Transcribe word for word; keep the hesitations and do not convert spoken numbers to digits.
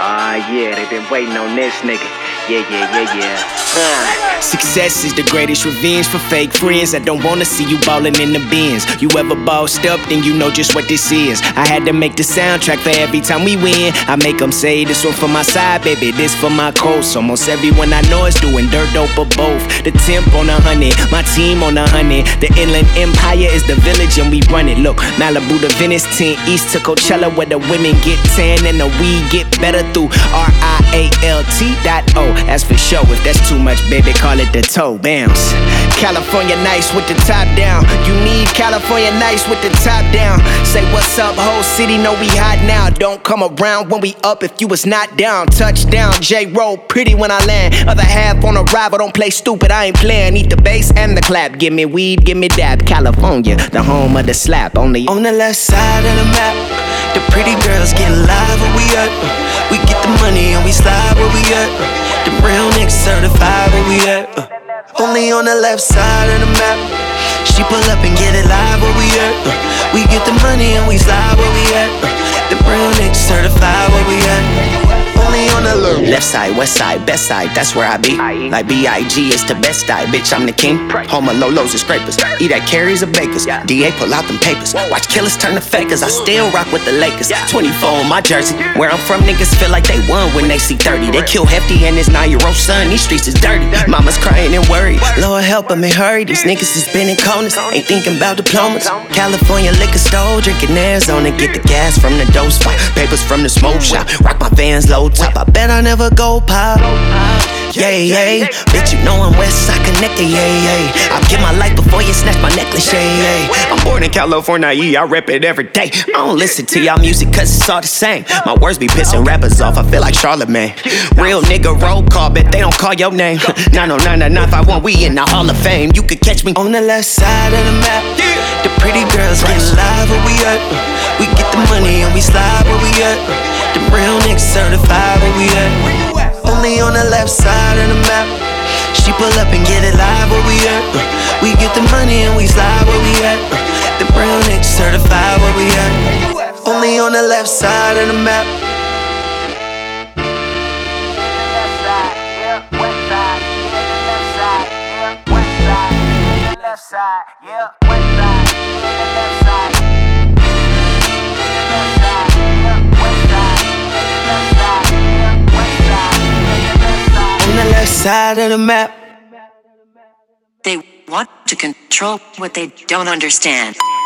Ah, yeah, they been waiting on this nigga. Yeah, yeah, yeah, yeah. Uh. Success is the greatest revenge for fake friends that don't wanna see you ballin' in the bins. You ever bossed up, then you know just what this is. I had to make the soundtrack for every time we win. I make them say this one for my side, baby, this for my coast. Almost everyone I know is doing dirt dope or both. The temp on a hundred, my team on a hundred. The Inland Empire is the village and we run it. Look, Malibu to Venice, ten East to Coachella, where the women get tan and the weed get better through R I A L T dot O. As for show, if that's too much, baby, call it the toe bounce. California nice with the top down. You need California nice with the top down. Say what's up, whole city know we hot now. Don't come around when we up if you was not down. Touchdown, J-Roll, pretty when I land. Other half on arrival, don't play stupid, I ain't playing. Eat the bass and the clap, give me weed, give me dab. California, the home of the slap. Only on the left side of the map. The pretty girls get live where we at. We get the money and we slide where we at. The real niggas certified where we at. uh. Only on the left side of the map. She pull up and get it live where we at. uh. We get the money and we slide where we at. uh. The real niggas certified where we at. Only on the left. Left side, west side, best side, that's where I be. Like B I G is the best side, bitch, I'm the king. Home of Lolos and scrapers, eat at Carrie's or Bakers. D A pull out them papers, watch killers turn to fakers. I still rock with the Lakers, twenty-four on my jersey. Where I'm from, niggas feel like they won when they see thirty. They kill Hefty and his nine-year-old son, these streets is dirty. Mama's crying and worried, Lord help him and hurry. These niggas is bending corners, ain't thinking about diplomas. California liquor store, drinking Arizona, get the gas from the dope spot. Papers from the smoke shop, rock my Vans low top. I bet I never go pop. Yeah, yeah, bitch, you know I'm west side connected, yeah, yeah. I'll give my life before you snatch my necklace, yeah, yeah. I'm born in California, yeah, I rep it every day. I don't listen to y'all music cause it's all the same. My words be pissing rappers off, I feel like Charlamagne. Real nigga roll call, bet they don't call your name. nine oh nine nine five one, we in the Hall of Fame. You could catch me on the left side of the map. The pretty girls get live where we at. We get the money and we slide where we at. The real niggas certified where we at. Only on the left side of the map. She pull up and get it live where we at. We get the money and we slide where we at. The real niggas certified where we at. Only on the left side of the map. Left side, yeah, west side, left side. On the left side of the map. They want to control what they don't understand.